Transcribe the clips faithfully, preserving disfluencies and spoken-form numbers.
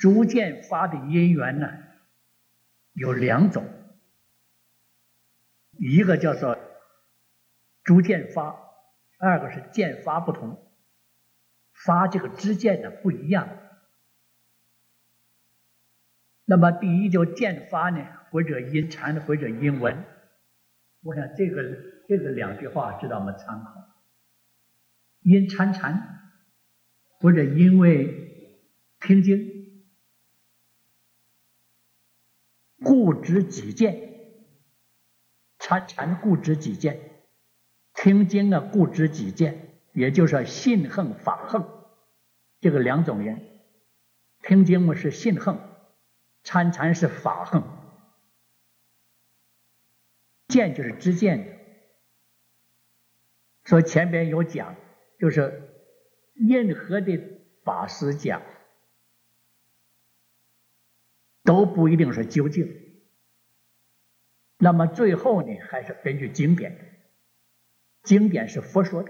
逐渐发的因缘呢，有两种，一个叫做逐渐发，二个是渐发不同。发这个支渐呢不一样。那么第一就渐发呢，或者因禅或者因闻。我想这个这个两句话值得我们参考。因参禅，或者因为听经，固执己见，参禅固执己见，听经啊固执己见，也就是信横法横，这个两种人。听经嘛是信横，参禅是法横。见就是知见，所以前边有讲，就是任何的法师讲都不一定是究竟，那么最后呢还是根据经典，经典是佛说的，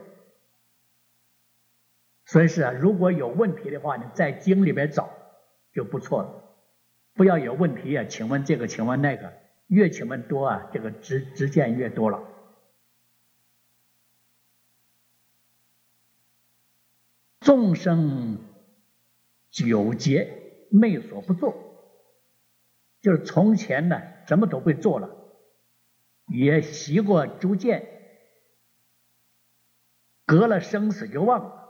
所以是啊，如果有问题的话呢，在经里边找就不错了，不要有问题啊，请问这个请问那个，越请问多啊，这个知知见越多了。众生九劫昧所不作，就是从前呢什么都会做了，也习过逐渐，隔了生死就忘了。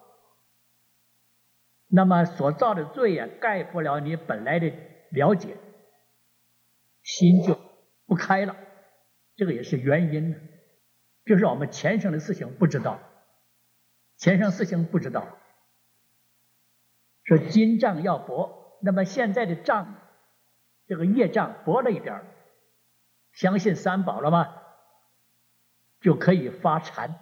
那么所造的罪啊，盖不了你本来的了解，心就不开了，这个也是原因呢。就是我们前生的事情不知道，前生事情不知道。说今障要薄，那么现在的障，这个业障薄了一点，相信三宝了吗？就可以发禅，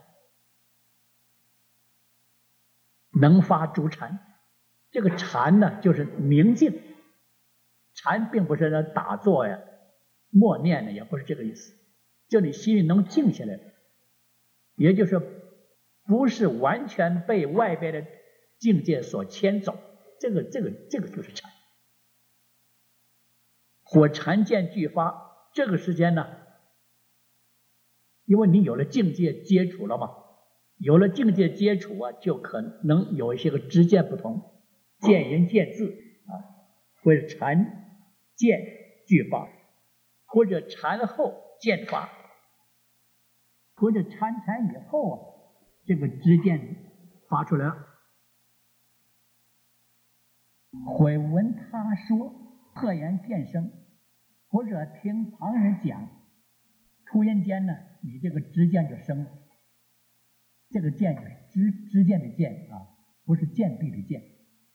能发诸禅。这个禅呢，就是宁静。禅并不是那打坐呀、默念的，也不是这个意思。就你心里能静下来，也就是不是完全被外边的境界所牵走。这个这个这个就是禅。火禅见俱发，这个时间呢，因为你有了境界接触了嘛，有了境界接触啊，就可能有一些个知见不同，见人见智啊，或者禅见俱发，或者禅后见发，或者参禅以后啊，这个知见发出来了。会闻他说，赫然见声，或者听旁人讲，突然间呢，你这个知见就生了。这个见就是知知见的见啊，不是见地的见。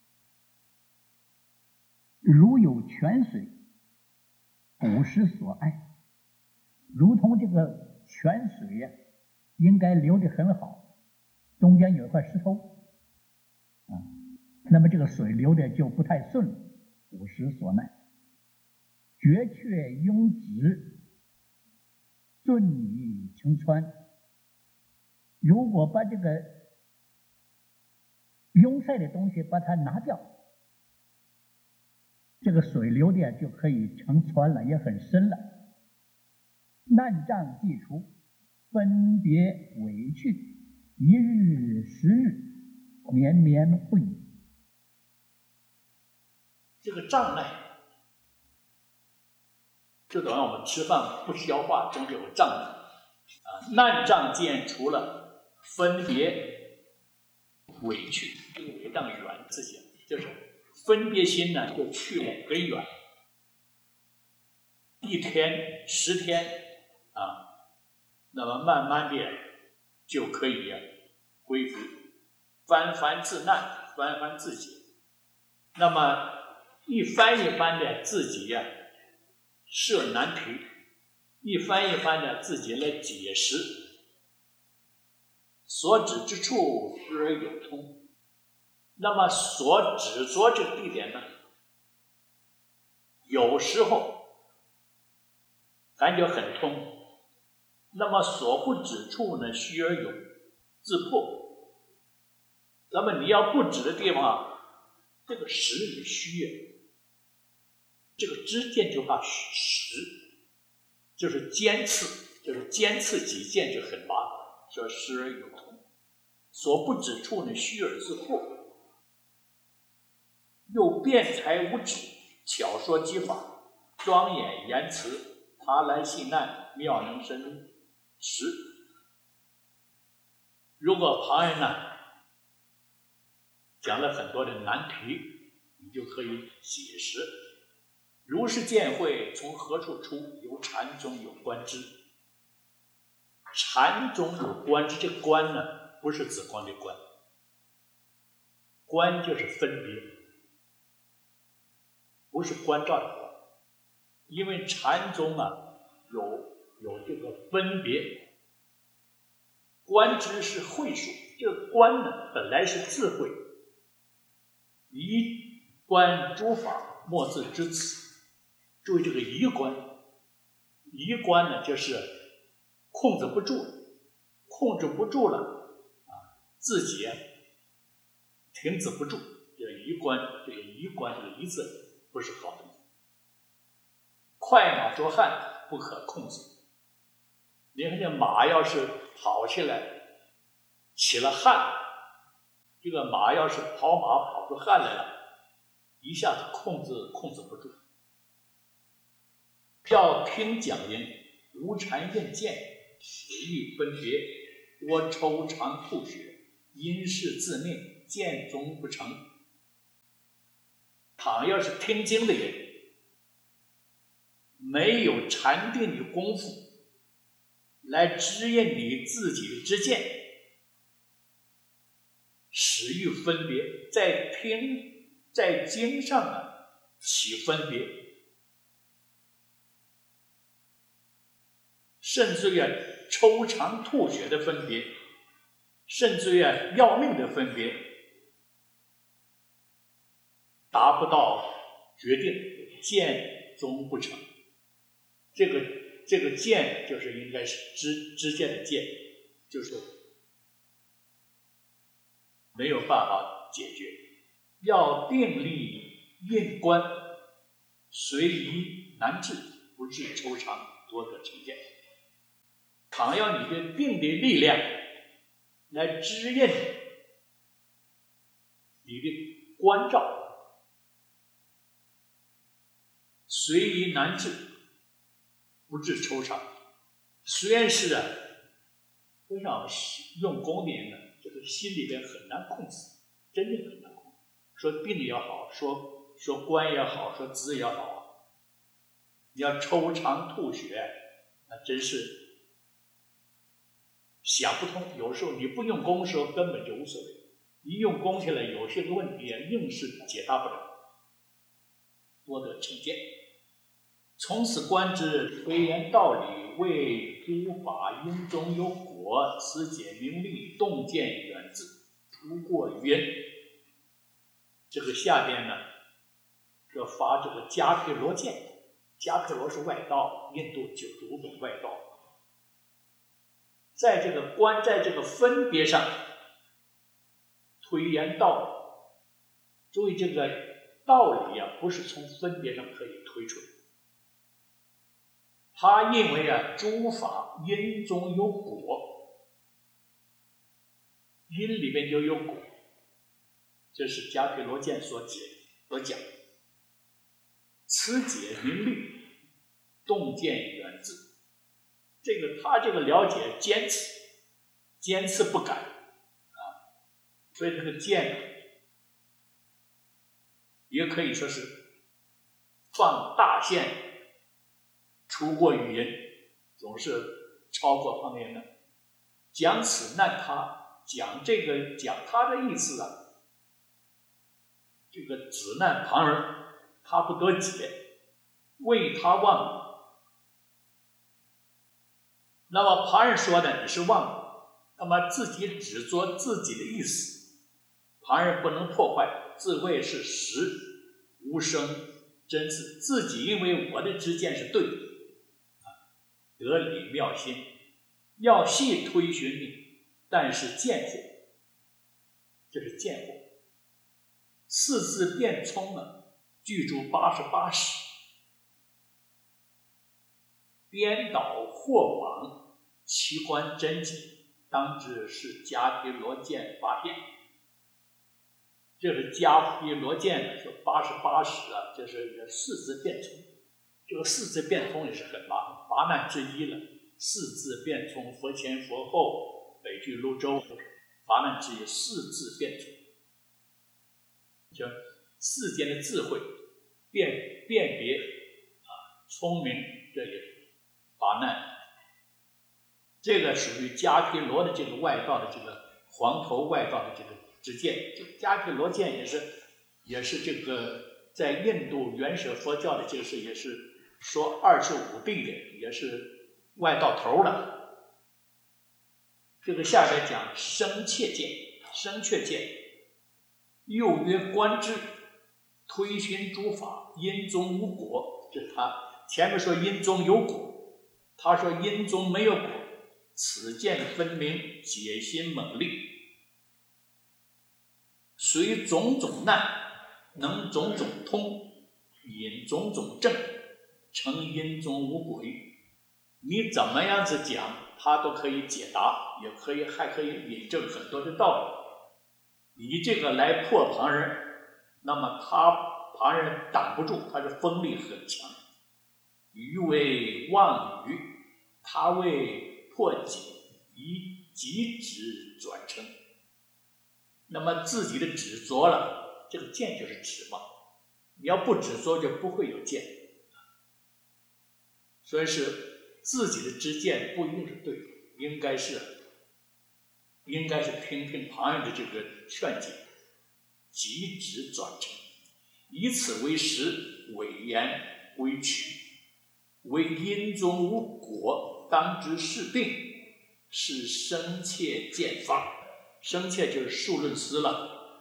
如有泉水，古时所爱，如同这个泉水呀、啊，应该流得很好，中间有一块石头啊。那么这个水流的就不太顺，古时所奈，绝却拥直，顺以成川。如果把这个拥塞的东西把它拿掉，这个水流的就可以成川了，也很深了。难障既除，分别委去，一日十日，绵绵不已。这个障碍，就等于我们吃饭不消化中有个障碍啊。难障见除了，分别委去，这个委障远自己，就是分别心呢就去了很远，一天十天啊，那么慢慢的就可以恢复，翻翻自难，翻翻自己。那么一番一番的自己呀、啊、设难题，一番一番的自己来解释，所指之处时而有通。那么所指着这个地点呢，有时候感觉很通，那么所不指处呢，虚而有，自破。那么你要不指的地方，这个实也虚啊。 这个知见就怕实，就是尖刺，就是尖刺己见就很麻烦。说实而有通，所不指处呢，虚而自惑，又辩才无止，巧说机法，庄严言辞，他来信难，妙能深入实。如果旁人呢讲了很多的难题，你就可以解释。如是见慧从何处出？由禅中有观之。禅中有观之，这观呢不是指观的观，观就是分别，不是关照的观。因为禅中啊有有这个分别，观之是慧术，这个观呢本来是智慧，宜观诸法，莫自知此。注意这个宜观，宜观呢就是控制不住了，控制不住了啊，自己啊停止不住。这个宜观，这个宜观，这个宜字不是好的。快马着汗不可控制。你看这马要是跑起来起了汗，这个马要是跑马跑出汗来了，一下子控制控制不住。要听讲音，无禅印见，识欲分别，多抽长吐血，因事自灭，见终不成。倘要是听经的人，没有禅定的功夫来指引你自己的知见，识欲分别，在听在经上啊起分别，甚至于抽肠吐血的分别，甚至于要命的分别，达不到决定，见终不成。这个这个见就是应该是知知见的见，就是没有办法解决。要定力印观，随宜难治，不致抽肠，多得成见。倘要你的定的力量来指引你的关照，随宜难治，不致抽肠。虽然是啊非常用功的人呢，这个心里边很难控制，真正很难控制。说病也好，说说观也好，说知也好，你要抽肠吐血，那真是想不通。有时候你不用功的时候根本就无所谓，一用功起来，有些个问题硬是解答不了，多得成见。从此观之，推言道理，为诸法因中有果，此解名利，洞见远自，出过语言。这个下边呢，这发这个迦毗罗见，迦毗罗是外道，印度九十五种外道。在这个观，在这个分别上推言道理。注意这个道理啊，不是从分别上可以推出的。他认为啊，诸法因中有果，因里面就有果，这是迦毗罗见所解所讲。此解名利，洞见远自。这个他这个了解坚持，坚持不改啊，所以这个见呢，也可以说是放大线，出过语言，总是超过旁人的。讲此难他，讲这个讲他的意思啊，这个指难旁人，他不得解，为他忘了。那么旁人说的你是忘了，那么自己只做自己的意思，旁人不能破坏，自谓是实无生真自，自己因为我的知见是对的，得理妙心，要细推寻你，但是见惑，这是见惑。四字变聪呢，具足八十八识， 颠倒或往，其观真迹，当知是迦毗罗剑八变。这是迦毗罗剑呢，说八十八识啊，这是四字变通。这个四字变通也是很麻烦，麻难之一了。四字变通，佛前佛后，北俱泸州，麻难之一，四字变通。就世间的智慧辨辨别啊，聪明，这也是八难。这个属于迦毗罗的这个外道的这个黄头外道的这个之见。这个迦毗罗剑也是也是这个在印度原始佛教的这个是也是说二十五谛的，也是外道头的。这个下边讲生切剑，生切剑又曰观之，推寻诸法，因中无果。这是他前面说因中有果，他说因中没有果，此见分明，解心猛力，随种种难，能种种通，引种种正，成因中无鬼。你怎么样子讲，他都可以解答，也可以还可以引证很多的道理。以这个来破旁人，那么他旁人挡不住，他的锋利很强。余为妄语，他为破解，以己指转成。那么自己的执着了，这个见就是执嘛。你要不执着，就不会有见。所以是自己的知见不一定是对的，应该是应该是听听旁人的这个劝解，即指转成，以此为实，伪言归曲，为因中无果，当知是病，是生切见法。生切就是数论思了。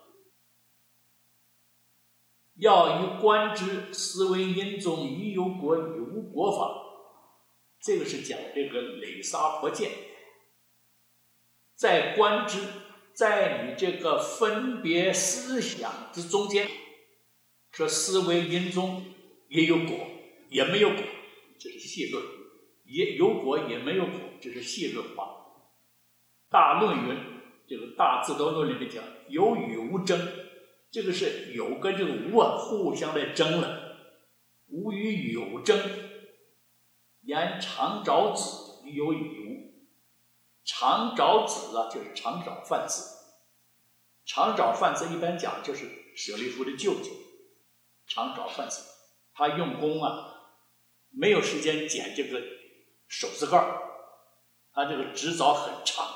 要于观之，思为因中已有果与无果法。这个是讲这个累沙婆见，在观之，在你这个分别思想之中间，说思为因中也有果，也没有果，这是细论；也有果，也没有果，这是细论化。大论云，这个大智度论里面讲有与无争，这个是有跟这个无啊互相来争了，无与有争。言常找子有与无，常找子啊，就是常找梵子。常找梵子一般讲就是舍利弗的舅舅，常找梵子，他用功啊，没有时间剪这个手指盖，他这个指爪很长，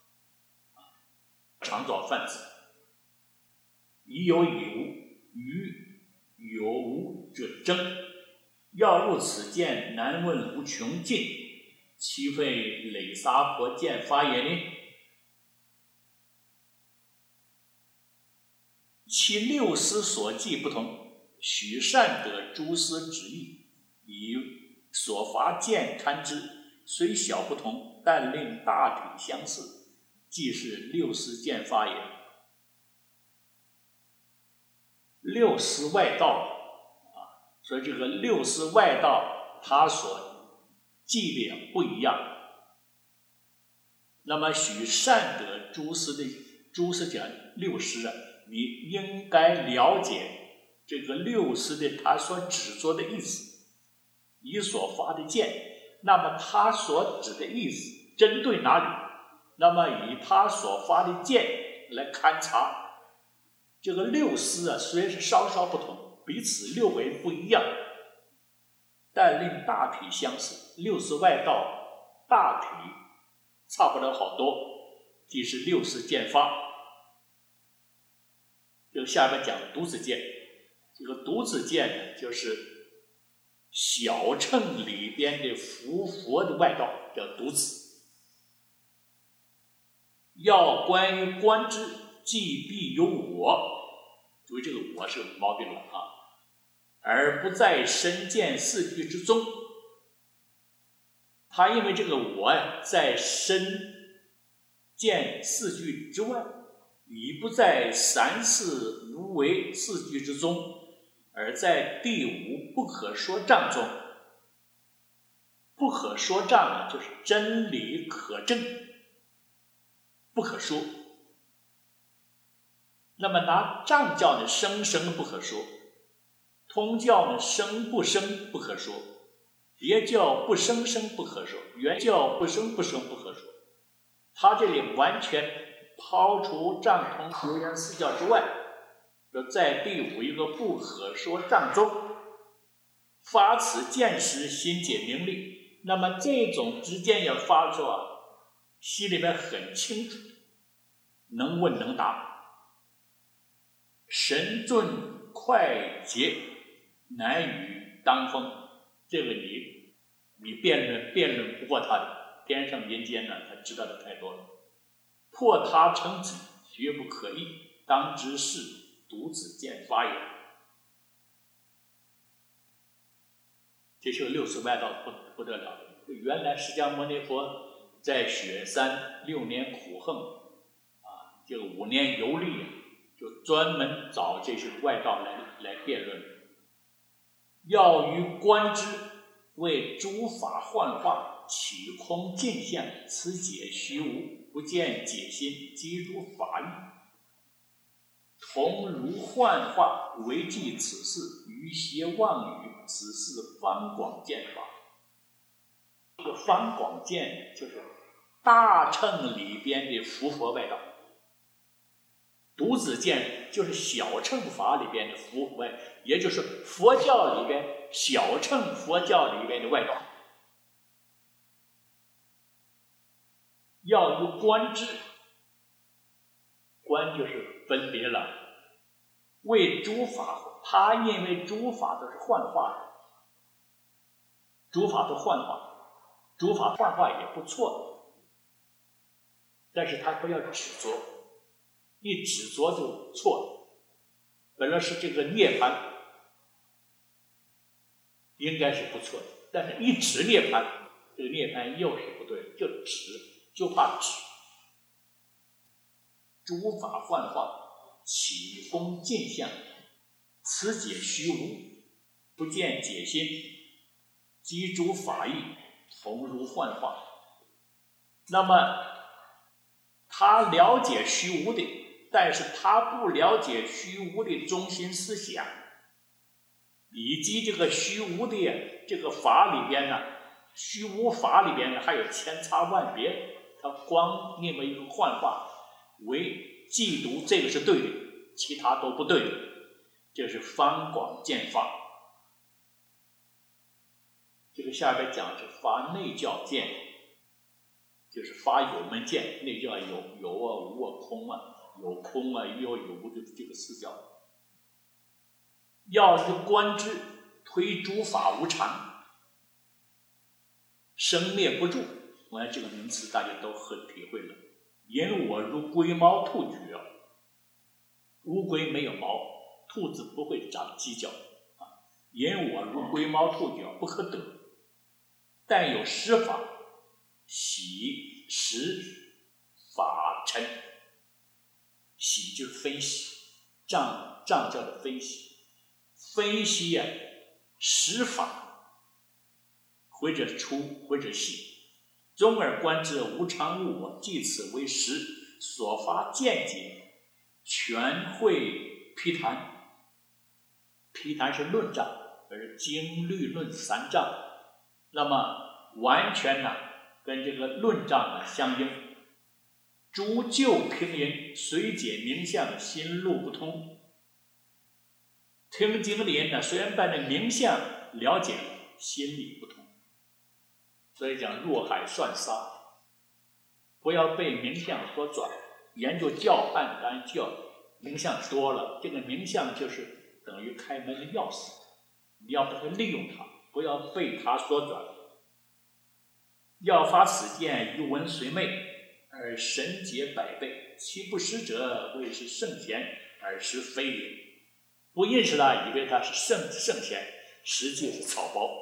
常找梵子。以有以无，与有无者争。要入此见，难问无穷尽，岂非累沙婆见法也呢？其六思所记不同，许善得诸思之意，以所发见堪之，虽小不同，但令大体相似，即是六思见法也。六思外道。所以这个六思外道，他所记的也不一样。那么许善得诸思的诸思讲六思啊，你应该了解这个六思的他所指着的意思，以所发的见，那么他所指的意思针对哪里？那么以他所发的见来勘察，这个六思啊，虽然是稍稍不同。彼此六维不一样，但令大体相似。六思外道大体差不了好多，即是六思见法。这个下面讲独子见，这个独子见呢，就是小乘里边的伏佛的外道，叫独子。要关于观之，即必有我。注意这个我是毛病了啊。而不在身见四句之中，他因为这个我呀，在身见四句之外，已不在三世无为四句之中，而在第五不可说障中。 不可说障呢，就是真理可证，不可说。那么拿藏教呢，生生不可说；通教呢，生不生不可说；别教不生生不可说；原教不生不生不可说。他这里完全抛除藏通流言四教之外，说在第五一个不可说藏中，发此见识，心解明利。那么这种知见要发出啊，心里面很清楚，能问能答，神准快捷，难与当风。这个你你辩论辩论不过他的，天上民间呢，他知道的太多了。破他成己，绝不可议，当知是独子见发也。这是六祖外道不不得了。原来释迦牟尼佛在雪山六年苦横，啊，这个五年游历，就专门找这些外道来来辩论。要于观之，为诸法幻化，起空尽相，此解虚无，不见解心，即如法义。同如幻化，为记此事，于邪妄语，此事方广见法。这个方广见就是大乘里边的伏佛外道，独子见就是小乘法里边的伏佛外，也就是佛教里边小乘佛教里边的外道。要有观之，观就是分别了。为诸法，他认为诸法都是幻化的，诸法都幻化，诸法幻化也不错，但是他不要执着，一执着就错了。本来是这个涅槃，应该是不错的，但是一执涅槃，这个涅槃又是不对，就执，就怕执。诸法幻化，起风尽相，此解虚无，不见解心，即诸法义，同如幻化。那么他了解虚无的，但是他不了解虚无的中心思想，以及这个虚无的这个法里边呢，虚无法里边呢还有千差万别，他光认为一个幻化为嫉妒，这个是对的，其他都不对的，这是方广见法。这个下边讲是发内教见，就是发有门见。内教有有啊无啊空啊，有空啊有有无的这个四教。要是观之，推诸法无常，生灭不住。我看这个名词大家都很体会了。因我如龟毛兔角，乌龟没有毛，兔子不会长犄角啊。因我如龟毛兔角，不可得。但有施法，喜识法尘。喜就是分析，藏藏教的分析，分析呀、啊，识法，或者粗，或者细。综而观之，无常无我，即此为实，所发见解，全会批谈。批谈是论障，而经律论三障，那么完全呢跟这个论障呢相应。诸旧平人随解名相，心路不通。听经的人呢，虽然把那名相了解了，心里不通。所以讲入海算沙，不要被名相所转。研究教判干教，名相多了，这个名相就是等于开门的钥匙，你要不去利用它，不要被它所转。要发此见，于文随昧，而神解百倍。其不识者，谓是圣贤，而实非也。不认识他，以为他是圣圣贤，实际是草包。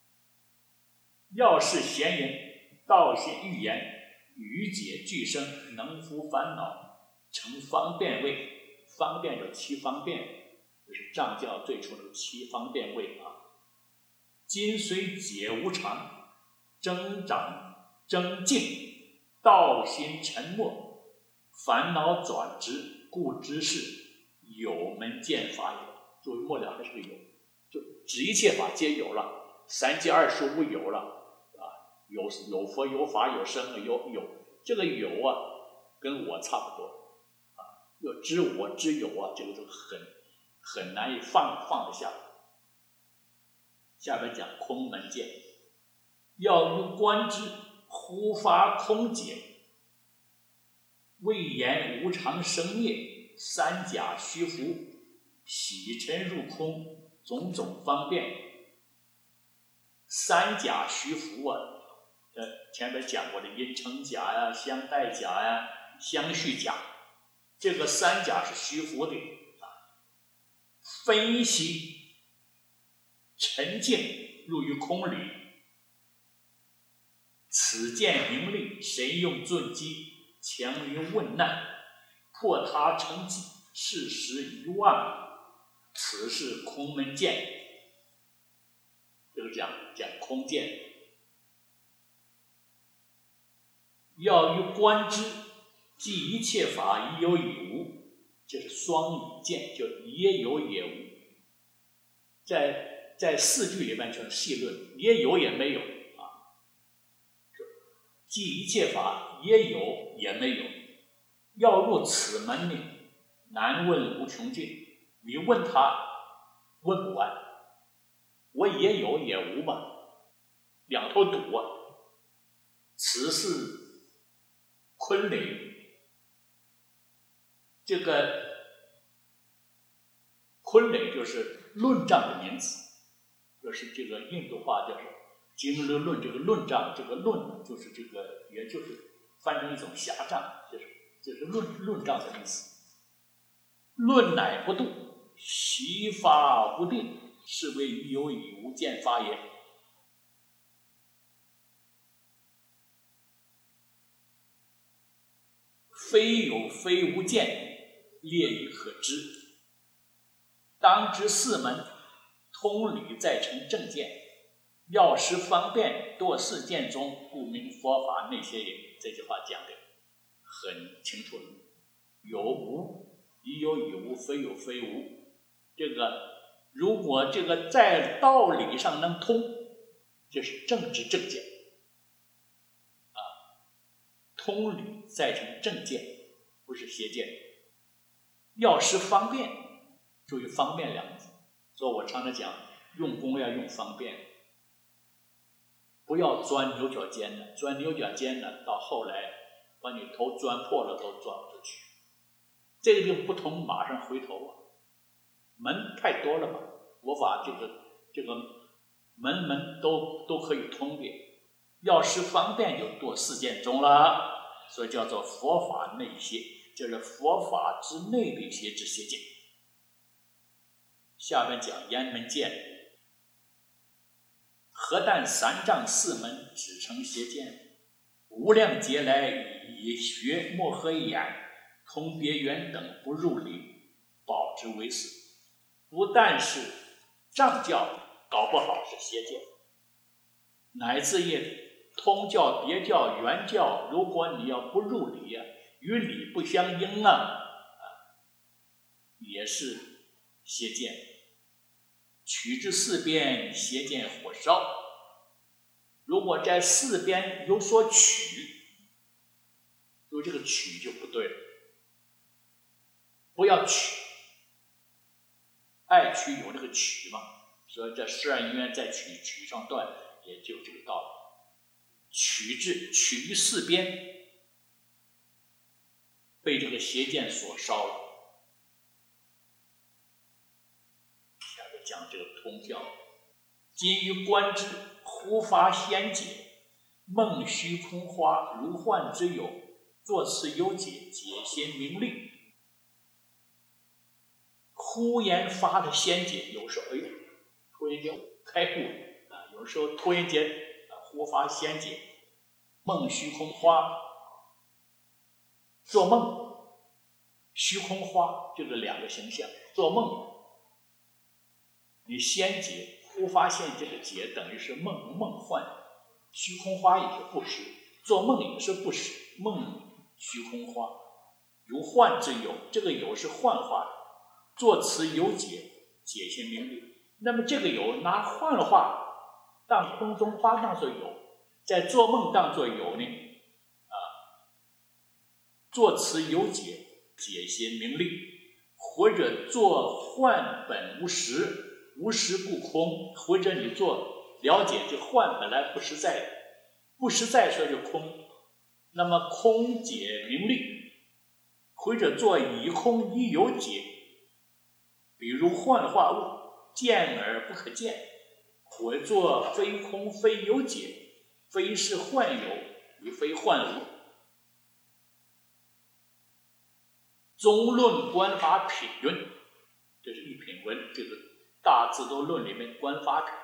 要是贤人，道是寓言，语解俱生，能伏烦恼，成方便位。方便有七方便，就是藏教最初的七方便位啊。今虽解无常， 增长增进，道心沉没，烦恼转直，故知是有门见法也。注意末了还是个有，就指一切法皆有了，三界二十无有了啊，有有佛有法有生有有，这个有啊，跟我差不多啊，要知我知有啊，这个就很很难以放放得下。下边讲空门见，要欲观之，忽发空解，未言无常生灭，三假虚浮，洗尘入空，种种方便。三假虚浮啊，呃，前面讲过的因乘假呀、相待假呀、相续假，这个三假是虚浮的啊。分析沉静入于空里，此见名利，神用顿机，强于问难，破他成己，事实遗忘，此是空门见。这个讲讲空见，要欲观之，即一切法已有已无，这是双已见，就也有也无。在在四句里面全是细论，也有也没有啊。即一切法也有也没有，要入此门呢，难问无穷尽。你问他，问不完。我也有也无嘛，两头堵啊。此是昆垒，这个昆垒就是论障的名词，就是这个印度话叫是经论论，这个论障，这个论就是这个，也就是翻成一种狭障，就是就是论论障的意思。论乃不度，习法不定，是为已有已无见法也。非有非无见，列以可知。当知四门通理再成正见，要识方便堕四见中，故名佛法内些也。这句话讲的很清楚了，有无，已有已无，非有非无。这个如果这个在道理上能通，这是正知正见啊，通理再成正见，不是邪见。要识方便，注意方便两个字。所以我常常讲，用功要用方便，不要钻牛角尖的。钻牛角尖的，到后来把你头钻破了都钻不出去。这个地方不通，马上回头啊。门太多了吧，佛法这个这个门门都都可以通的。要识方便就堕四见中了，所以叫做佛法内邪，就是佛法之内的邪之邪见。下面讲言门见，何但三障四门只成邪见，无量劫来以学莫合眼，通别圆等不入理，保之为死。不但是障教，搞不好是邪见，乃至于通教、别教、圆教，如果你要不入理啊，与理不相应啊，啊也是邪见。取之四边，邪见火烧。如果在四边有所取，有这个取就不对了，不要取。爱取有这个取嘛，所以这十二因缘在取，取上断，也就这个道理。取之取于四边，被这个邪见所烧了。下面讲这个通教，今于观之，忽发仙解，梦虚空花，如幻之有，作此有解，解心明利。忽然发的仙解，有时候哎，突然间开悟啊，有时候突然间啊忽发仙解，梦虚空花，做梦，虚空花就是两个形象，做梦，你仙解忽发现这个解，等于是梦梦幻， 虚空花也是不实，做梦也是不实，梦虚空花，有幻之有，这个有是幻化的，作词有解，解心明利。那么这个有拿幻化当空中花当作有，在做梦当作有呢，啊，作词有解，解心明利，或者做幻本无实，无实故空，或者你做了解这幻本来不实在，不实在说就空，那么空解明利，或者做以空亦有解，比如幻化物见而不可见，或作非空非有解，非是幻有，亦非幻无。宗论观法品论，这是一品文，这个大智度论里面观法品。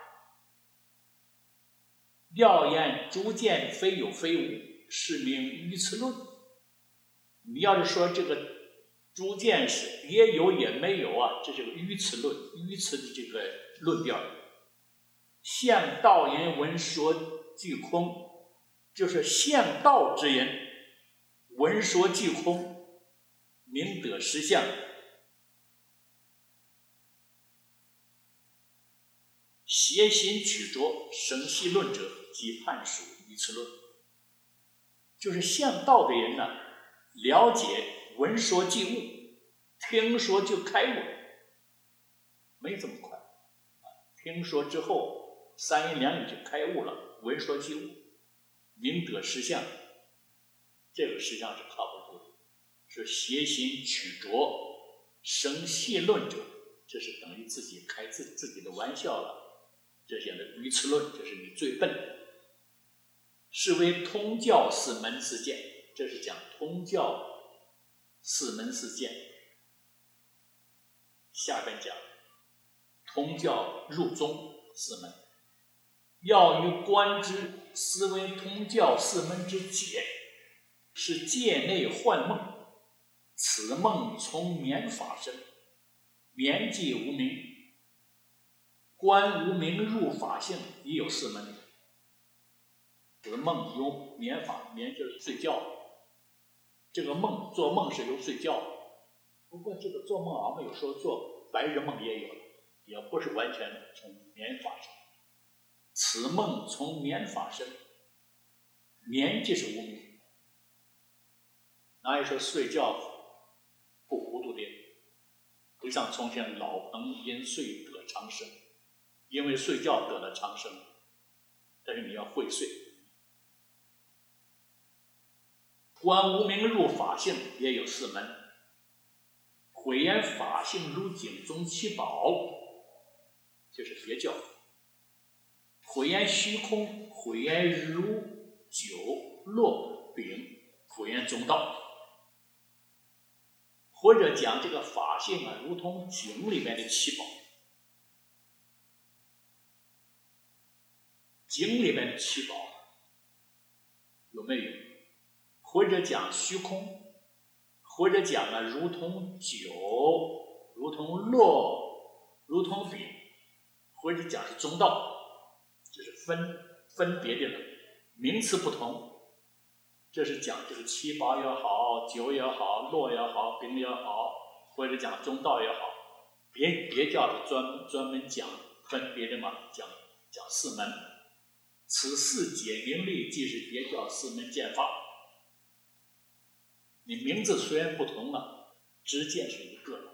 料言诸见非有非无，是名愚痴论。你要是说这个诸见是也有也没有啊，这是个愚痴论，愚痴的这个论调。向道人闻说即空，就是向道之人闻说即空，明得实相。邪心曲拙生细论者，即判属愚痴论。就是向道的人呢，了解闻说即悟，听说就开悟，没这么快。听说之后三言两语就开悟了，闻说即悟，明得实相。这个实际上是靠不住的，是邪心曲拙生细论者，这是等于自己开自自己的玩笑了。这样的愚痴论，这是你最笨的。是为通教四门四见，这是讲通教四门四见。下边讲通教入宗四门，要于观之，思为通教四门之解，是界内幻梦，此梦从眠法生，眠即无明，观无明入法性，已有四门。这个梦有眠法，眠就是睡觉。这个梦做梦是有睡觉，不过这个做梦我们有时候做白日梦也有，也不是完全从眠法生。此梦从眠法生，眠即是无明。哪有说睡觉不糊涂的？就像从前老彭因睡得长生，因为睡觉得了长生，但是你要会睡。观无明入法性也有四门，毁言法性如井中七宝，就是别教；毁言虚空，毁言如酒落饼，毁言中道。或者讲这个法性啊，如同井里面的七宝，井里面的七宝有没有？或者讲虚空，或者讲啊，如同酒，如同落，如同饼，或者讲是中道，就是分分别的了，名词不同。这是讲这个七宝也好，酒也好，落也好，饼也好，或者讲中道也好，别别教是专专门讲分别的嘛，讲讲四门。此四解明利，即是别教四门见法。你名字虽然不同了，知见是一个的。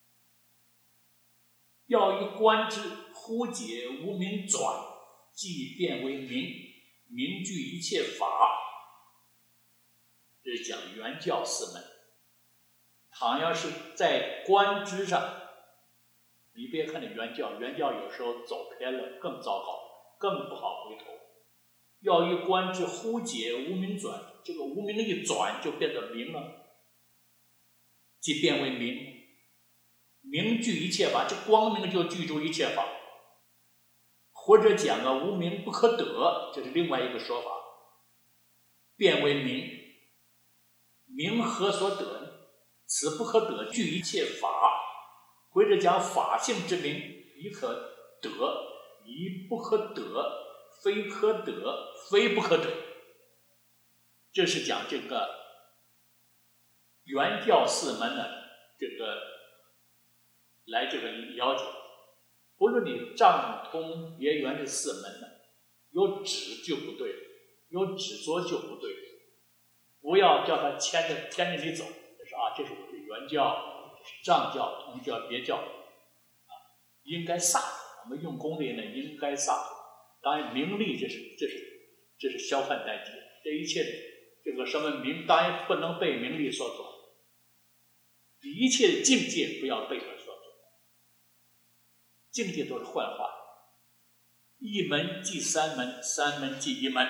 要于观之，忽解无明转，即变为明，明具一切法。这是讲原教四门。倘要是在观之上，你别看那原教，原教有时候走偏了更糟糕，更不好回头。要于观之，忽解无明转，这个无明一转就变得明了，即变为明，明具一切法，这光明就具足一切法。或者讲啊，无明不可得，这是另外一个说法，变为明，明何所得呢？此不可得，具一切法。或者讲法性之明，亦可得，亦不可得， 非可得，非不可得。这是讲这个原教四门的这个来这个了解。不论你藏通别圆这四门呢，有执就不对，有执着就不对。不要叫他牵着牵着你走，就是啊，这是我的原教，这是藏教、通教、别教，啊，应该洒脱。我们用功力呢，应该洒脱。当然，名利这是这是这是消汉殆尽，这一切的这个什么名，当然不能被名利所左，一切的境界不要被它所左。境界都是幻化，一门即三门，三门即一门，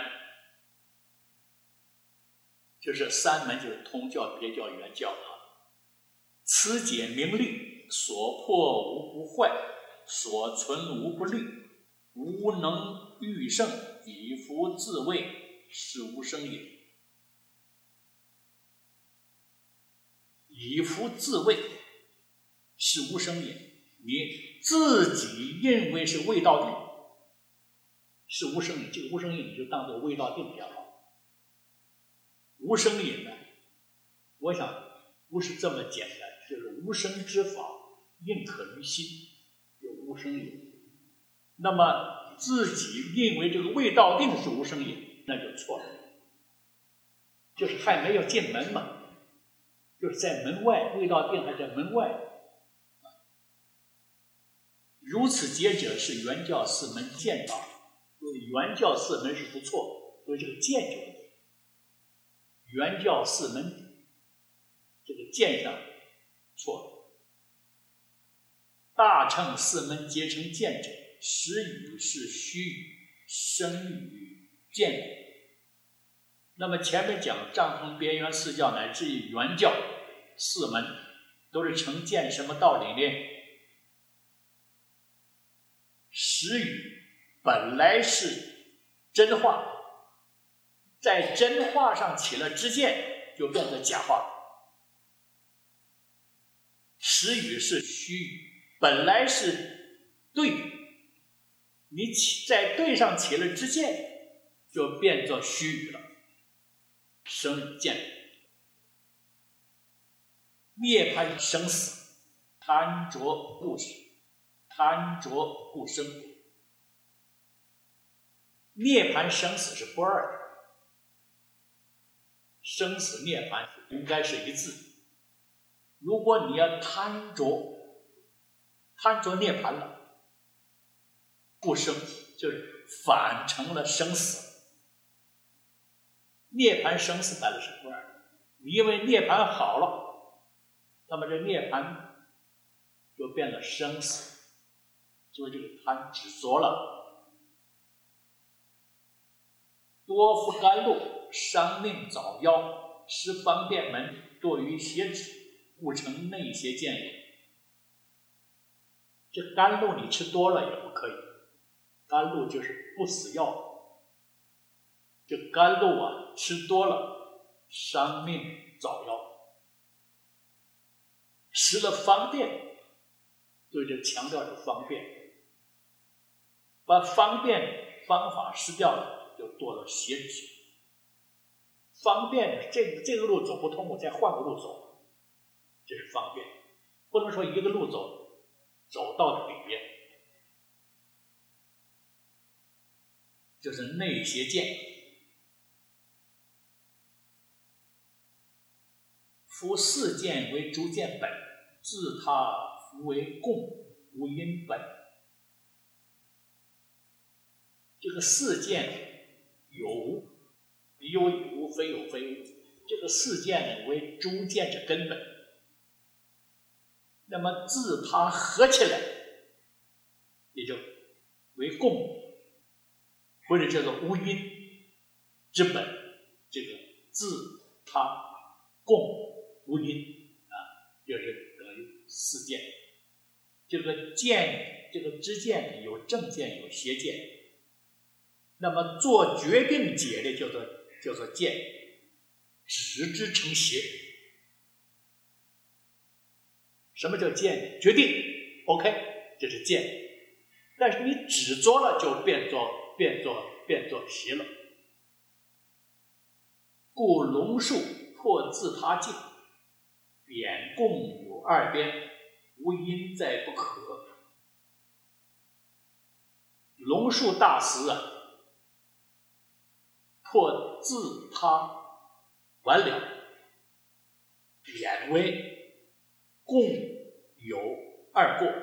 就是三门就是通教、别教、原教啊。此解名利，所破无不坏，所存无不利，无能欲胜，以弗自卫，是无生也。以弗自卫，是无生也。你自己认为是未到定，是无生隐，这个无生隐你就当做未到定比较好。无生隐呢，我想不是这么简单，就是无生之法，应可于心，有无生隐。那么自己认为这个未到定是无生隐，那就错了，就是还没有进门嘛，就是在门外，未到定还在门外。如此解者是原教四门见法，所以原教四门是不错，所以这个见就不对。原教四门这个见上错了。大乘四门结成见者，实语是虚语，生语见语。那么前面讲藏通边缘四教乃至于原教四门，都是成见什么道理呢？实语本来是真话，在真话上起了知见，就变成假话。实语是虚语，本来是对的，你起在对上起了知见，就变作虚语了，生见。涅槃生死，贪着故事。贪着故生，涅槃生死是不二的，生死涅槃应该是一致。如果你要贪着，贪着涅槃了，故生就是反成了生死。涅槃生死本来是不二的，你因为涅槃好了，那么这涅槃就变了生死。所以这个贪执着了，多服甘露，伤命早夭，失方便门，堕于邪止，故成内邪见也。这甘露你吃多了也不可以，甘露就是不死药。这甘露啊，吃多了伤命早夭，失了方便，所以这强调是方便。把方便方法失掉了，就堕了邪止。方便这个这个路走不通，我再换个路走，这是方便。不能说一个路走走到里边，就是内邪见。夫四见为诸见本，自他弗为共，无因本。这个四见有无，有有无，非有非无。这个四见呢为诸见之根本。那么自它合起来，也就为共，或者叫做无因之本。这个自它共无因啊，就是等于四见。这个见，这个知见有正见，有邪见。那么做决定解的叫做叫做见，止之成邪。什么叫见？决定 ，OK， 这是见。但是你止着了，就变作变作变作习了。故龙树破自他境，扁共有二边，无因在不可。龙树大师啊，破自他完了，贬为共有二过。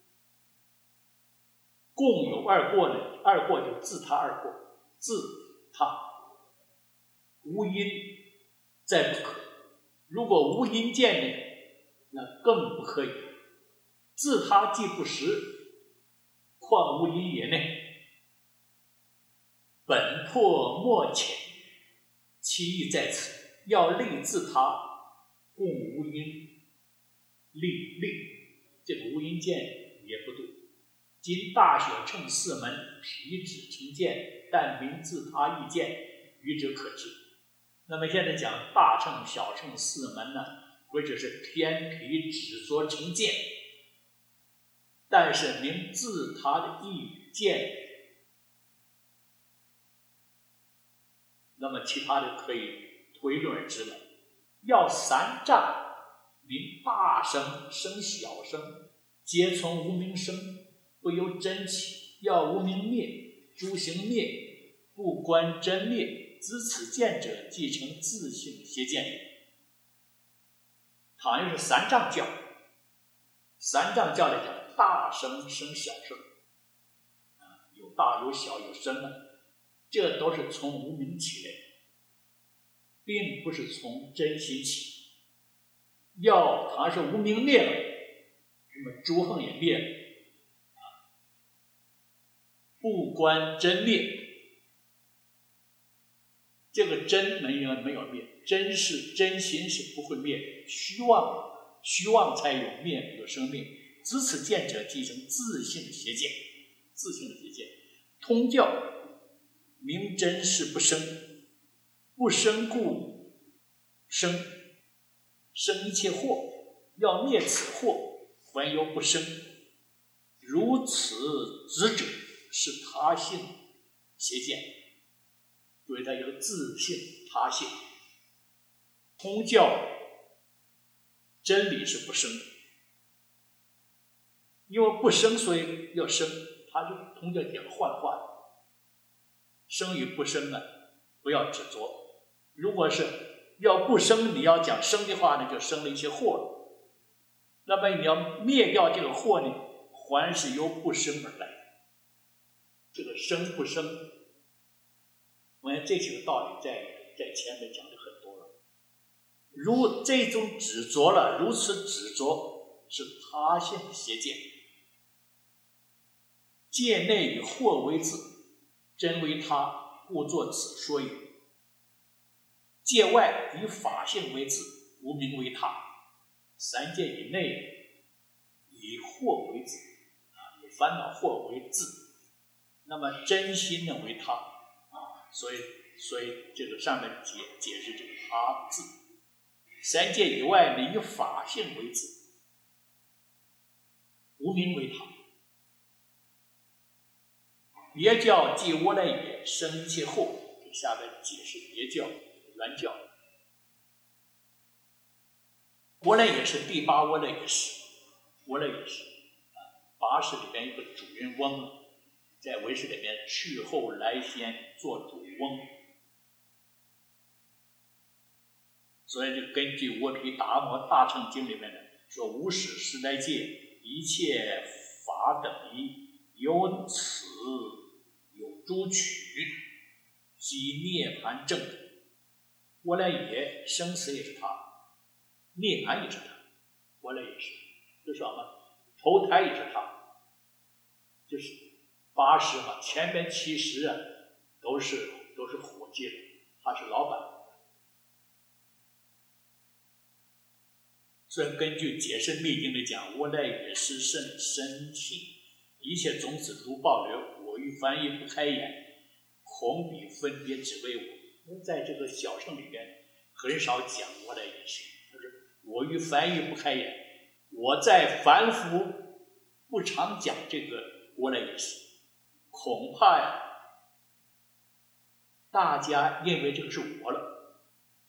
共有二过呢，二过就自他二过，自他无因再不可。如果无因见呢，那更不可以。自他既不实，况无因也呢？本破莫浅，其意在此，要立自他，共无因，立立这个无因见也不对。今大小乘四门，皮指成见，但明自他意见，愚者可知。那么现在讲大乘小乘四门呢，或者是偏皮指着成见，但是明自他的意见，那么其他的可以推论而知了。要三障，明大声生小声，皆从无明生，不由真起。要无明灭，诸行灭，不观真灭，知此见者，即成自性邪见也。倘若是三障教，三障教来讲，大声生小声，啊，有大有小有声的，这都是从无明起来的，并不是从真心起。要倘是无明灭了，那么诸行也灭了。不观真灭，这个真没有没有灭，真是真心是不会灭，虚妄虚妄才有灭有生灭。知此见者，即成自性邪见，自性的邪见。通教明真是不生，不生故生，生一切惑，要灭此惑，还有不生。如此执者，是他性邪见，所以它有自性他性。通教真理是不生的，因为不生所以要生，他就通教讲幻化的，生与不生呢，不要执着。如果是要不生，你要讲生的话呢，就生了一些惑了。那么你要灭掉这个惑呢，还是由不生而来。这个生不生，我看这几个道理在在前面讲的很多了。如这种执着了，如此执着是他性邪见。界内以惑为自，真为他，故作此说也。界外以法性为自，无明为他。三界以内以惑为自，啊，以烦恼惑为自。那么真心呢为他啊，所以所以这个上面解解释这个他字。三界以外呢，以法性为自，无明为他。别教即无赖也，生一切惑。这下面解释别教、原教。无赖也是第八无赖也是，无赖也是啊，八识里边有个主人翁。在唯识里面，去后来先做主翁，所以就根据《卧毗达摩大乘经》里面的说，无始时来界，一切法等一，由此有诸取，即涅槃正。我来也，生死也是他，涅槃也是他，我来也是，这是什么？投胎也是他，就是。八十嘛，前边七十啊，都是都是伙计了，他是老板。所以根据解释密经的讲，我来也是甚深气，一切种子如暴流，我欲翻译不开眼，恐彼分别只为我。在这个小乘里边很少讲我来也是，就是我欲翻译不开眼，我在凡夫不常讲这个我来也是。恐怕呀， 大家认为这个是我了。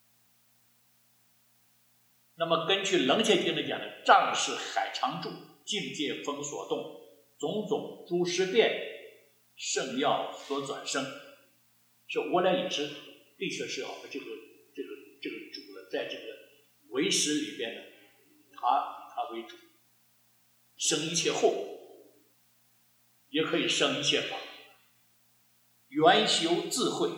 那么根据《楞伽经》里讲的，障是海常住，境界风所动，种种诸事变，圣要所转生。这我来也是，的确是我们这个这个这个主了，在这个唯识里边呢，他以他为主，生一切后，也可以生一切法，圆修智慧，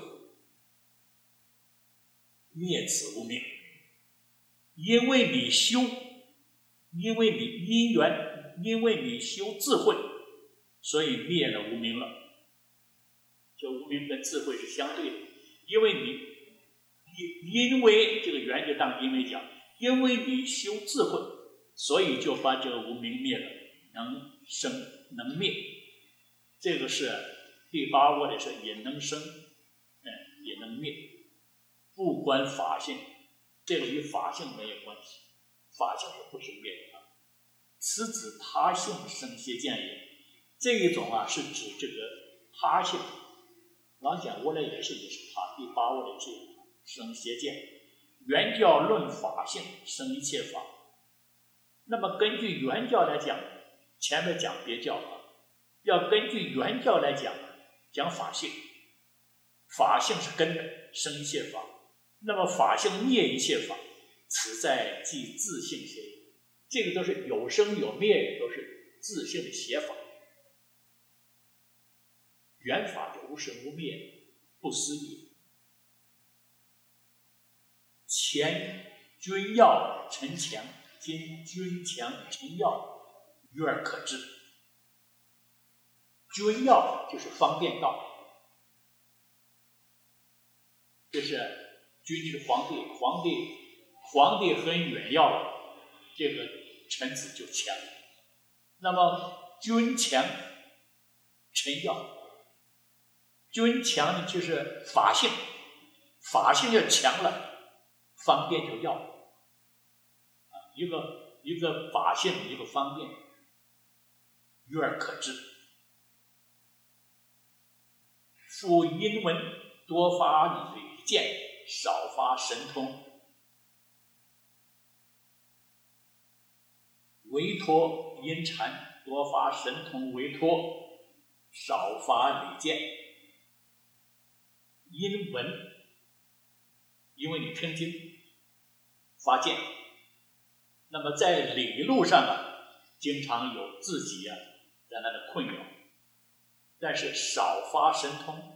灭此无明。因为你修，因为你因缘，因为你修智慧，所以灭了无明了。这无明跟智慧是相对的，因为你因因为这个缘就当因为讲，因为你修智慧，所以就把这个无明灭了，能生能灭。这个是第八窝的是也能生，嗯，也能灭，不关法性。这个与法性没有关系，法性是不是灭的？此指他性生邪见也。这一种啊，是指这个他性。老讲我来也是也是他第八窝的这生邪见。原教论法性生一切法。那么根据原教来讲，前面讲别教啊，要根据原教来讲，讲法性。法性是根本，生一切法。那么法性灭一切法，此在即自性邪。这个都是有生有灭，都是自性的邪法。原法就无生无灭，不思议。前君要臣强，今君强臣要，于而可知。君要就是方便道，这是君是皇帝，皇帝皇帝很远要了，这个臣子就强。那么君强臣要，君强呢就是法性，法性要强了，方便就要。啊，一个一个法性，一个方便，于而可知。夫因闻多发理见，少发神通，委托因禅，多发神通委托，少发理见。因闻，因为你听经发见，那么在理路上啊，经常有自己啊在那的困扰，但是少发神通。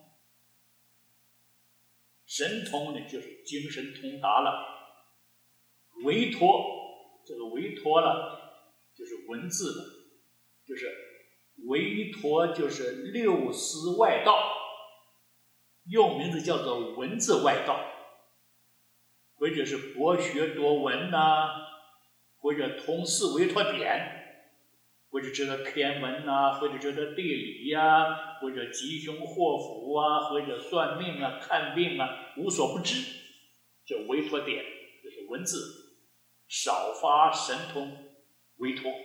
神通呢，就是精神通达了。委托，这个委托了，就是文字的，就是委托，就是六思外道，又名字叫做文字外道，或者是博学多闻呐、啊，或者通识委托典，或者知道天文呐、啊，或者知道地理呀、啊，或者吉凶祸福啊，或者算命啊、看病啊，无所不知，叫委托典，就是文字，少发神通委托。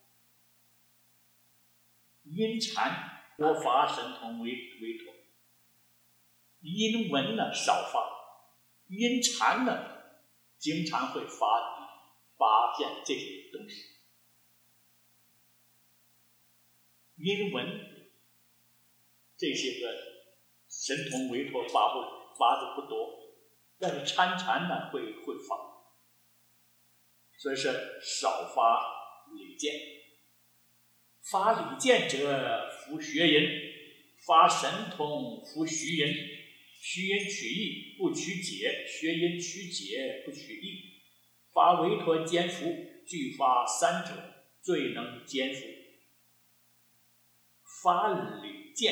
因禅多发神通委委托。因闻呢少发，因禅呢经常会发发现这些东西。因闻这些个神通委托发不发的不多，但是参禅呢会会发，所以是少发理见。发理见者夫学人，发神通夫虚人。虚因取义不取解，学因取解不取义。发委托兼服，具发三者，最能兼服。发理见，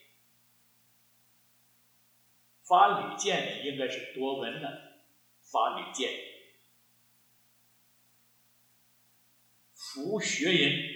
发理见应该是多闻呢。发理见，服学人，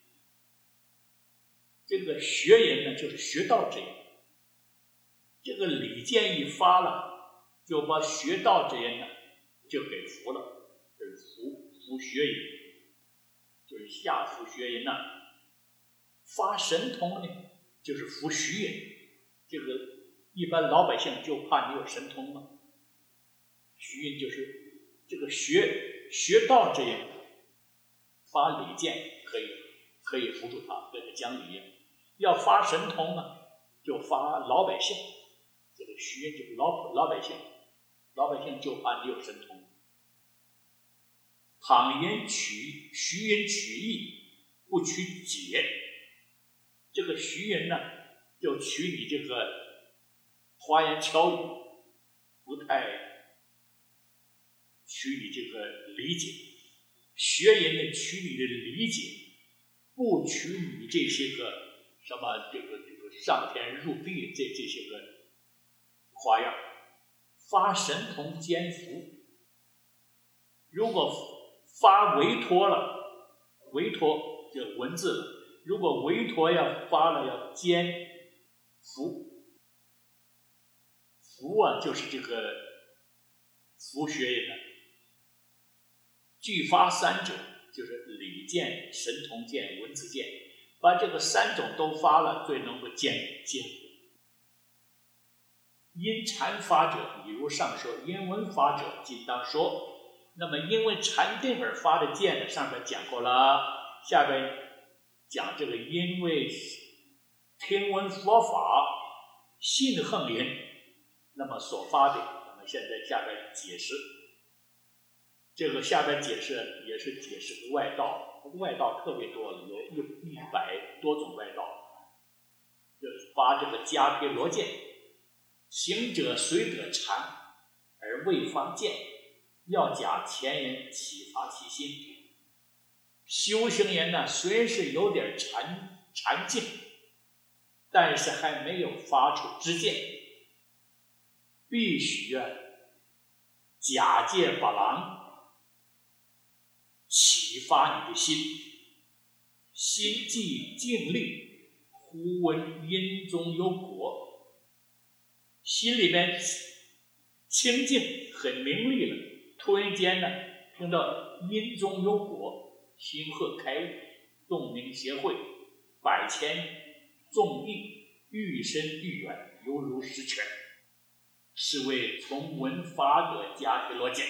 这个学人呢就是学道之人。这个理见一发了，就把学道之人呢就给服了，这是服服学人，就是下服学人呐、啊。发神通呢，就是服虚人。这个一般老百姓就怕你有神通嘛。虚运就是这个学学道之人发礼剑可以可以辅助他，跟着讲理一样。要发神通呢，就发老百姓。这个虚运就是老老百姓，老百姓就怕你有神通。倘因取虚因取义，不取解。这个虚因呢，就取你这个花言巧语，不太取你这个理解。学人呢，取你的理解，不取你这些个什么这个这个上天入地这这些个花样。发神通兼福，如果发委托了，委托这文字了，如果委托要发了，要兼福。福啊，就是这个福学人呢，具发三者，就是理见、神通见、文字见，把这个三种都发了，最能够兼兼福。因禅发者，比如上说；因文发者，今当说。那么因为禅定而发的见呢，上面讲过了，下边讲这个因为听闻佛法，信横人，那么所发的，那么现在下边解释。这个下边解释也是解释外道，外道特别多，有一一百多种外道。就是发这个迦毗罗见，行者虽得禅而未发见。要假前人启发其心。修行人呢，虽然是有点禅禅境，但是还没有发出知见，必须啊假借法郎启发你的心，心即静虑，忽闻因中有果，心里面清净很明丽了。突然间呢，听到因中有果，心鹤开悟，洞明协会，百千众意，愈深愈远，犹如实权，是为从闻发得迦毗罗见。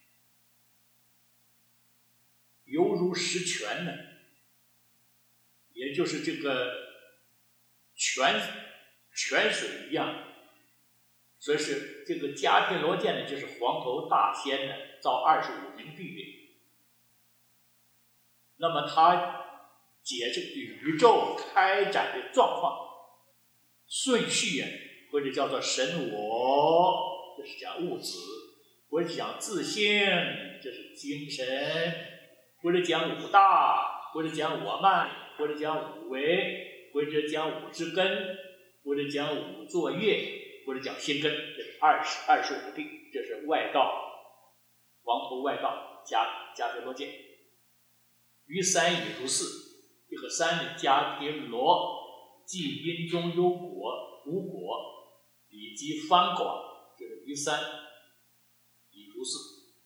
犹如实权呢，也就是这个泉泉水一样。所以是这个迦毗罗见呢，就是黄头大仙呢造二十五名地狱。那么他解这个宇宙开展的状况顺序啊，或者叫做神我，这是讲物质；或者讲自性，这是精神；或者讲五大，或者讲我慢，或者讲五为，或者讲五之根，或者讲五作业。或者讲心根，这是二十二十五地，这是外道，黄头外道迦迦毗罗见。于三已如是，这个三的迦毗罗，即因中有果无果，以及方广，这是于三已如是。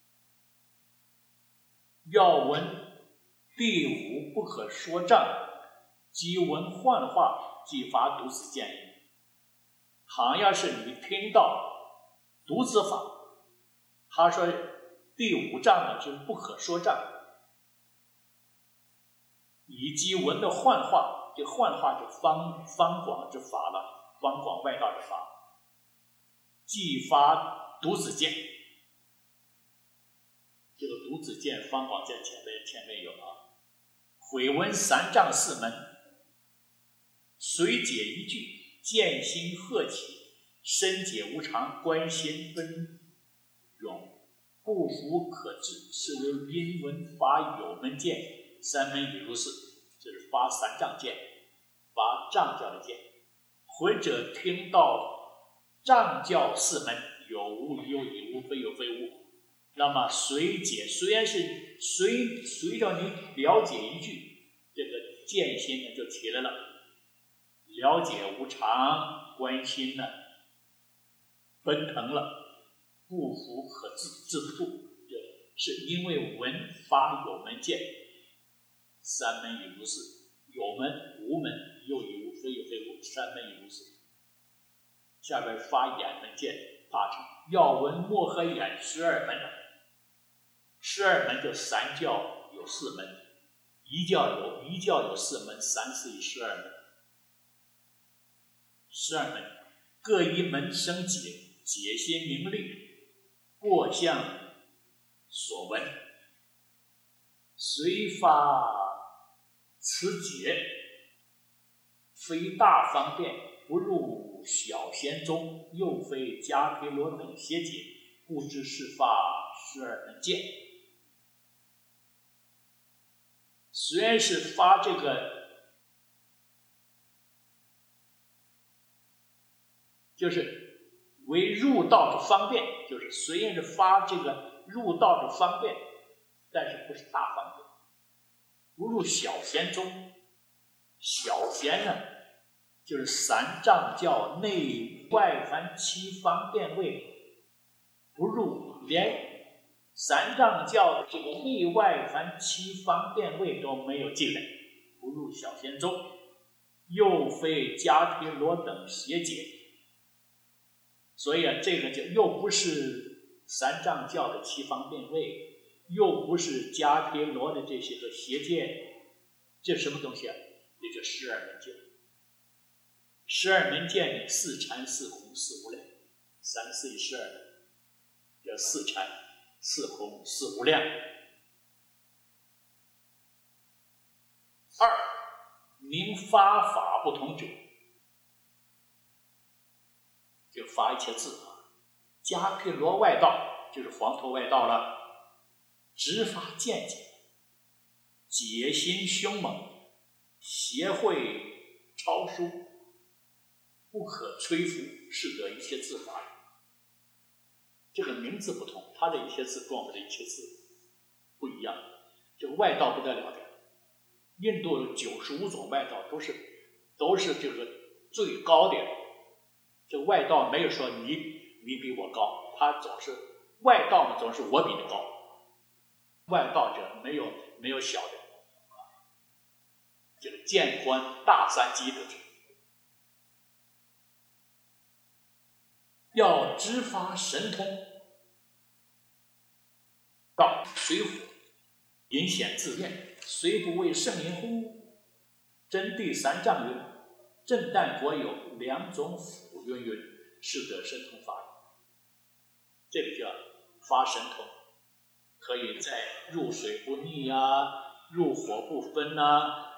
要闻第五不可说障，即闻幻化，即发独自见。倘要是你听到独自法，他说第五障呢就是不可说障，以及闻的幻化，这幻化是方方广之法了，方广外道之法，即发独自见。这个独自见、方广见前面前面有啊，毁闻三障四门，随解一句。见心鹤起，深解无常，观心奔涌，不服可治，是为因闻发有门见，三门已如是。这是发三障见，发障教的见。或者听到障教四门，有无有以无，非有非无，那么随解，虽然是随随着你了解一句，这个见心呢就起来了。了解无常，观心呢奔腾了，不服可治，治不住。这是因为闻发有门见，三门已如是。有门无门，有以无，非有非无，三门已如是。 下边发眼门见大乘，要闻摩诃眼十二门，十二门就三教有四门，一教有一教有四门，三四一十二门，十二门各一门生解，解心明利，过相所闻，随发此解，非大方便，不入小贤宗，又非迦毗罗等邪解，故知是发十二门见。虽然是发这个，就是为入道的方便，就是虽然是发这个入道的方便，但是不是大方便，不入小贤宗。小贤呢，就是三藏教内外凡七方便位，不入，连三藏教的这个内外凡七方便位都没有进来，不入小贤宗，又非迦毗罗等邪解，所以啊，这个就又不是三藏教的七方便位，又不是迦毗罗的这些个邪见，这什么东西啊？这就十二门见。十二门见里，四禅四空四无量，三四一十二门，叫四禅四空四无量。二，明发法不同者，就发一切字啊。迦毗罗外道就是黄头外道了，直发见解，解心凶猛，邪慧超殊，不可摧伏，是得一切字法也。这个名字不同，他的一切字跟我们的一切字不一样。这个外道不得了的，印度有九十五种外道，都是都是这个最高的。这个外道没有说你你比我高，他总是外道嘛，总是我比你高。外道者没有没有小的，这个见观大三基的。要知发神通，道随佛隐显自现，虽不为圣人乎？真谛三藏云：震旦国有两种辅云云，是得神通法。这个叫发神通，可以在入水不腻啊，入火不分啊，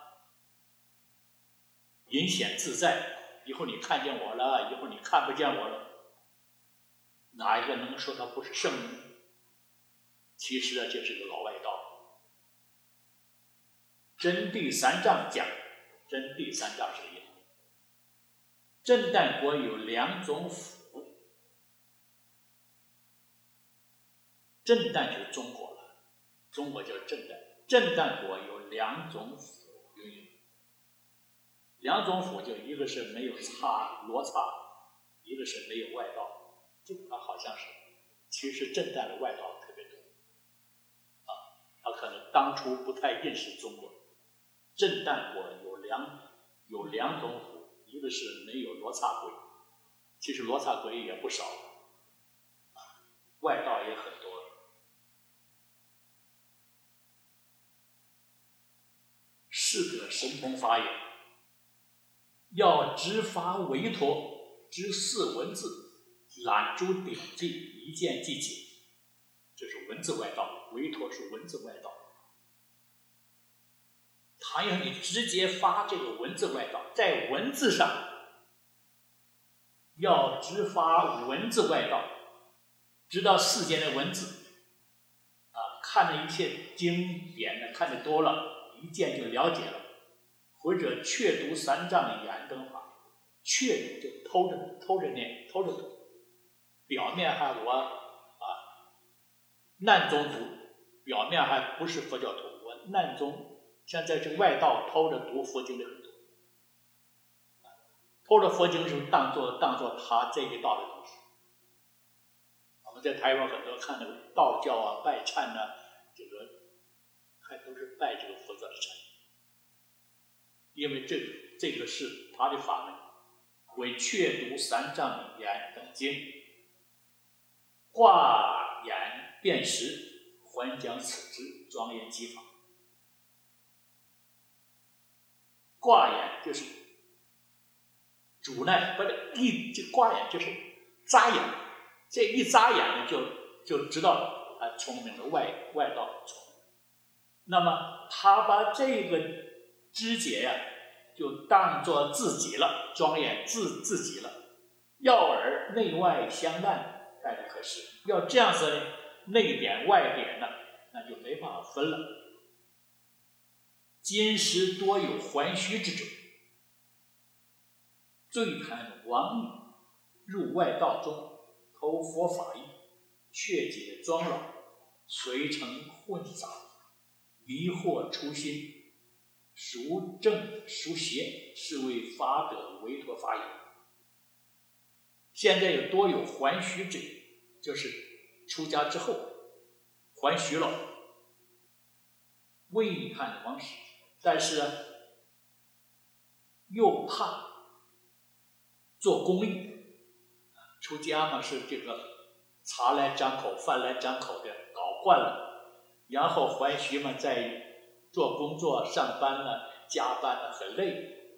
隐显自在。以后你看见我了，以后你看不见我了。哪一个能说他不是圣人？其实啊，这是个老外道。真谛三藏讲，真谛三藏是什么？震旦国有两种府，震旦就是中国了，中国叫震旦。震旦国有两种府，两种府就一个是没有差罗刹，一个是没有外道。这个好像是，其实震旦的外道特别多，啊，他可能当初不太认识中国。震旦国有两有两种府，一个是没有罗刹鬼，其实罗刹鬼也不少，啊，外道也很多。是个神通法也，要直发维陀，知四文字。览诸顶记，一见即解，这是文字外道。维陀是文字外道。倘若你直接发这个文字外道，在文字上要直发文字外道，知道世间的文字啊，看了一切经典的看得多了，一见就了解了，或者确读三藏眼灯法，确就偷着偷着念，偷着读。表面还我啊，难中读，表面还不是佛教徒，我难中现在是外道偷着读佛经的很多，偷着佛经是当做当做他这一道的东西。我们在台湾很多看那个道教啊、拜忏啊，这个还都是拜这个佛教的忏，因为这个这个是他的法门。 为却读三藏言等经，化言辨识，还讲此之庄严机法。挂眼就是主呢，不是一这挂眼就是眨眼，这一眨眼呢就就知道了啊，聪明的外外道聪明。那么他把这个知觉呀、啊，就当作自己了，庄严自自己了。要而内外相难，概不可施。要这样子呢，内点外点呢，那就没办法分了。今时多有还虚之者，醉谈妄语，入外道中，偷佛法义，却解庄老，随成混杂，迷惑初心，孰正孰邪，是为法得维陀法也。现在有多有还虚之，就是出家之后还虚了，未判往事，但是呢，又怕做公益。出家嘛，是这个茶来张口，饭来张口的，搞惯了，然后还虚嘛，在做工作、上班了、加班了，很累。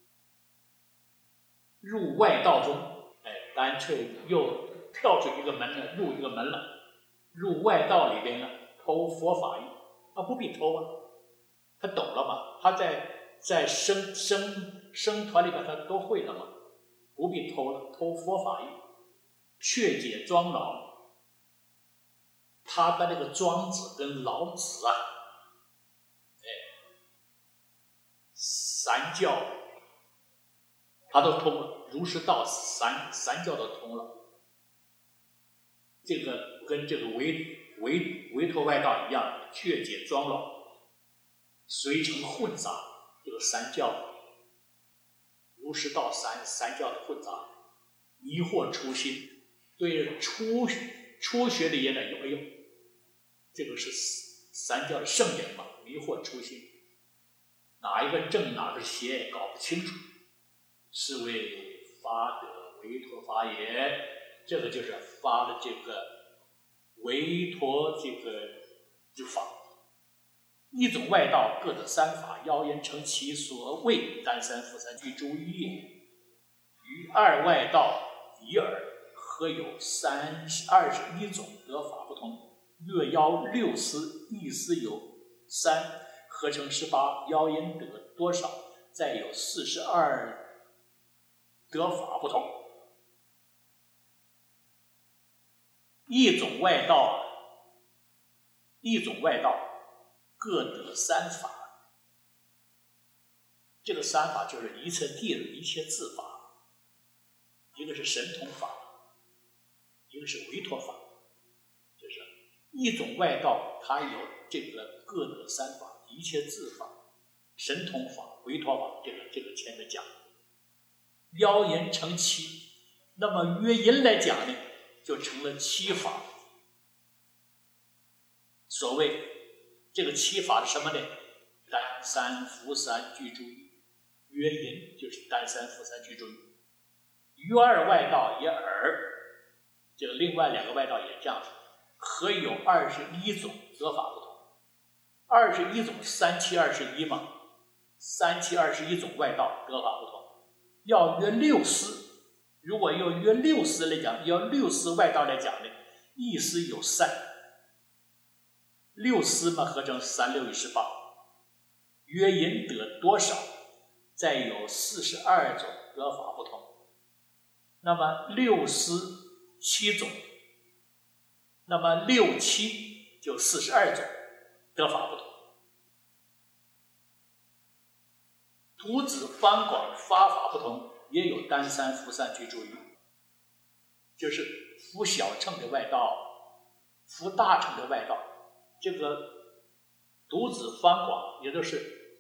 入外道中，哎，干脆又跳出一个门了，入一个门了，入外道里边了，偷佛法义，他不必偷啊，他懂了嘛，他在在僧僧僧团里边他都会了嘛，不必偷了，偷佛法义。却解庄老，他把那个庄子跟老子啊，哎，三教他都通了，儒释道三三教都通了。这个跟这个维维维陀外道一样，却解庄老，随成混杂，这个三教儒释道三三教的混杂，迷惑初心。对初初学的人来说，哎呦，这个是三教的圣人嘛，迷惑初心，哪一个正哪个邪搞不清楚，是为发得维陀法也。这个就是发的这个维陀这个之法。一种外道各得三法，妖言成其所谓单三复三具诸一也。于二外道一耳。何有三十二十一种得法不同？略妖六思，一思有三，合成十八。妖因得多少？再有四十二得法不同。一种外道啊，一种外道各得三法。这个三法就是一切谛的一切自法，一个是神通法。一个是维陀法，就是一种外道，它有这个各得三法，一切自法、神通法、维陀法，这个这个前面讲。妖言成七，那么约音来讲呢，就成了七法。所谓这个七法是什么呢？单三复三具诸一，约音就是单三复三具诸一。于二外道也耳。这个另外两个外道也这样子，合有二十一种得法不同。二十一种三七二十一嘛，三七二十一种外道得法不同。要约六思，如果要约六思来讲，要六思外道来讲呢，一思有三，六思嘛合成三六一十八。约引得多少？再有四十二种得法不同。那么六思。七种，那么六七就四十二种得法不同。图子方广发法不同，也有单三复三具诸一，就是服小乘的外道，服大乘的外道。这个图子方广也就是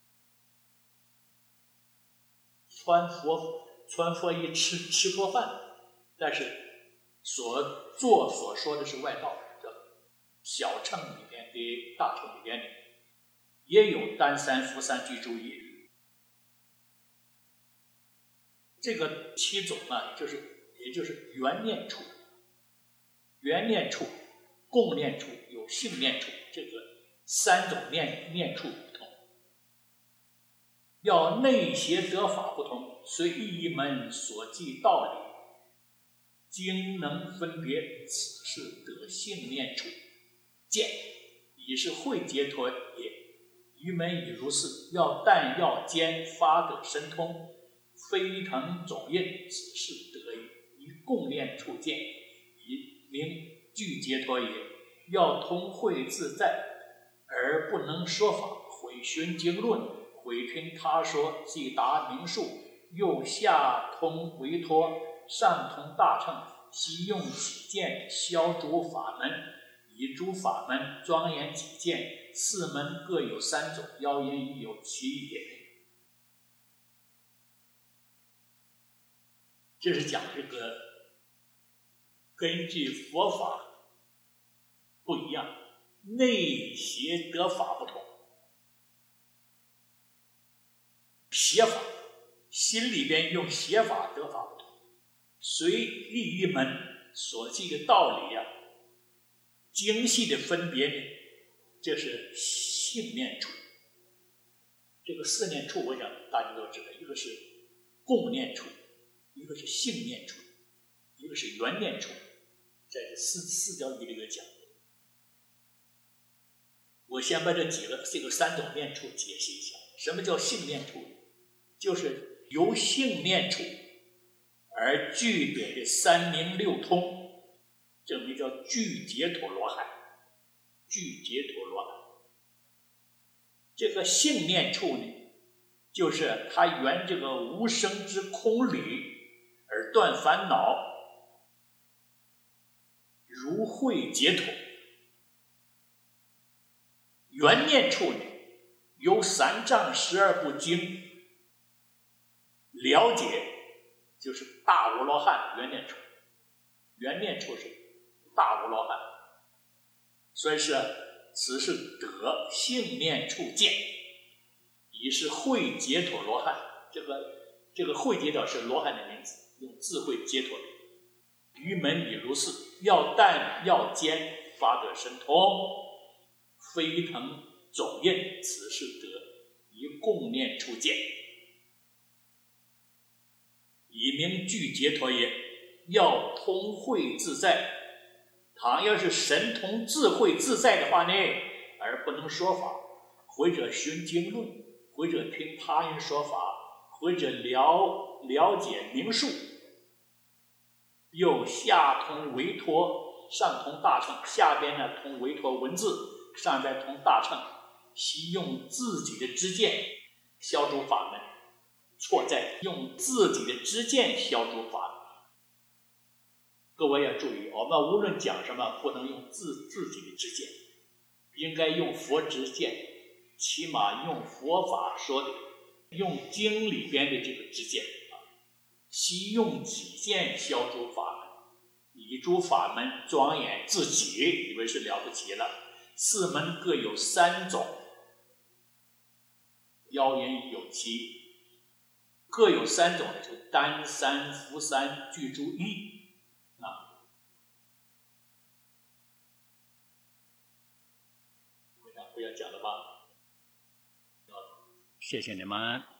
传佛传佛衣吃吃佛饭，但是所做所说的是外道，这小乘里边的大乘里边也有单三复三具诸一。 这个七种呢，就是也就是缘念处、缘念处、共念处、有性念处，这个三种念念处不同。要内邪得法不同，随一门所记道理，经能分别，此是得性念处。见已是慧解脱也。于门已如是，要但要兼发得神通，飞腾总印，此是得以共念处见，以名具解脱也。要通慧自在，而不能说法，毁寻经论，毁听他说，即达名数，又下通维托，上通大乘，悉用己见，消诸法门，以诸法门庄严己见。四门各有三种，妖言亦有其一也。这是讲这个根据佛法不一样，内邪得法不同。邪法心里边用邪法得法不同，随立一门所记的道理呀、啊，精细的分别呢，这是性念处。这个四念处，我想大家都知道，一个是共念处，一个是性念处，一个是缘念处，在这四四条里面讲。我先把这几个这个三种念处解析一下。什么叫性念处？就是由性念处而具备的三明六通，这名叫具解脱罗汉。具解脱罗汉。这个性念处呢，就是他缘这个无生之空理而断烦恼，如慧解脱。缘念处呢，由三藏十二部经了解，就是大无罗汉缘念处。缘念处是大无罗汉，所以是此是得性念处见，已是慧解脱罗汉。这个这个慧解脱是罗汉的名字，用智慧解脱的。于门已如是，要但要兼发得神通，飞腾总印，此是得以共念处见，以名具解脱也。要通慧自在，倘要是神通智慧自在的话呢，而不能说法，或者寻经论，或者听他人说法，或者了了解名数，又下通维托，上通大乘。下边呢通维托文字，上边通大乘，悉用自己的知见消除法门。错在用自己的知见消除法门。各位要注意，我们无论讲什么，不能用自自己的知见，应该用佛知见，起码用佛法说的，用经里边的这个知见啊，悉用己见消诸法门，以诸法门庄严自己，以为是了不起了。四门各有三种，妖言有其，各有三种，就单三、伏三、具诸一。不要讲了吧？谢谢你们。